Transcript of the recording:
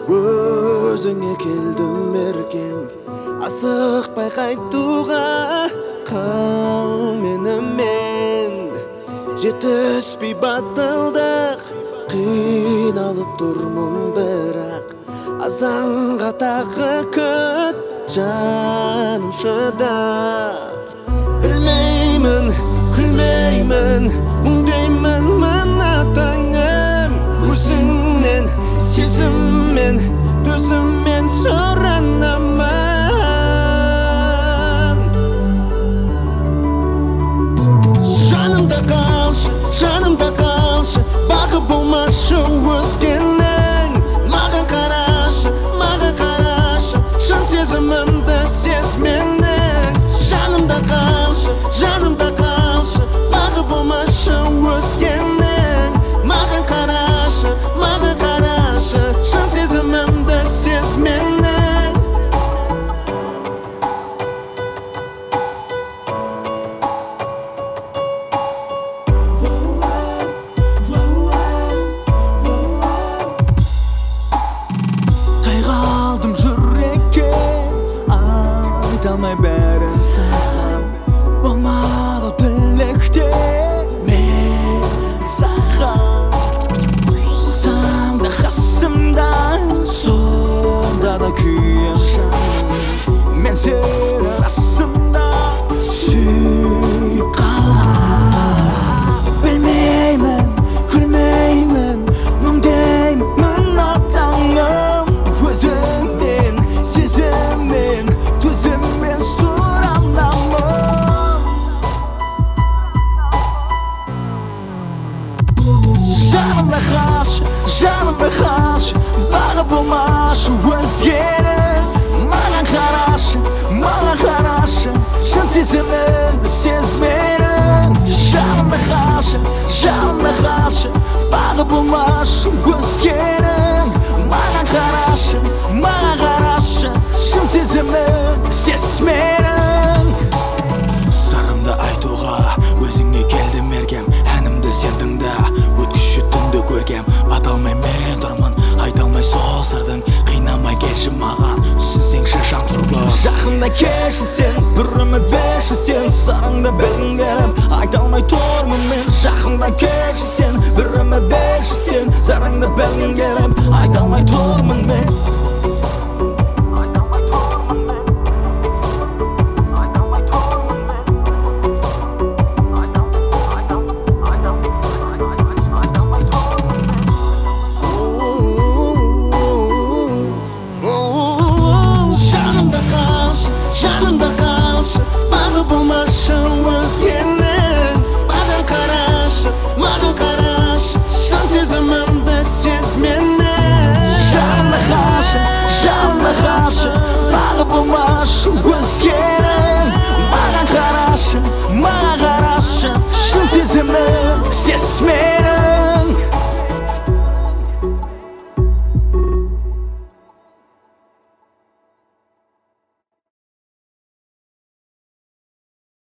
өзіңе келдім еркем, асықпай қайтуға. Қал менімен, жетіспей батылдық, қиналып тұрмын бірақ. Азанға тағы күт, жаным шыдап. Білмеймін, күлмеймін, мұңдаймын мына таңым. Өзіңнен, сезіммен, төзіммен сұранамын. Жанымда қалшы, бағы болмашы өзгенің. Маған қарашы, шын сезімімді сез менің. Жанымда қалшы, бағы болмашы өзгенің. Маған қарашы, шын сезімімді сез менің. Алмай бәрін саған, болмады тілекте мен саған. Болсам да қасымда, сонда да күйем жаным. Мен сені расымда сүйіп қалған. Білмеймін, күлмеймін, мұңдаймын мына таңым. Өзіммен, сезіммен, төзіммен сұранамын. Жанымда қалшы, бағы болмашы өзгенің. Маған қарашы, шын сезімімді сез менің. Жанымда қалшы, бағы болмашы өзгенің. Маған қарашы, шын сезімімді сез менің. Сырымды айтуға өзіңе келдім еркем, әнімді сен тыңда, өткізші түнді көргем. Бата алмай мен тұрмын, айта алмай сол сырдың, қинамай келші маған, түсінсеңші жан тұрбы. Жақында келші сен, бір үміт берші сен, сырыңды білгім келіп, айта алмай тұрмын мен. Жақында келші сен, бір үміт берші сен, сырыңды білгім келіп, айта алмай тұрмын мен.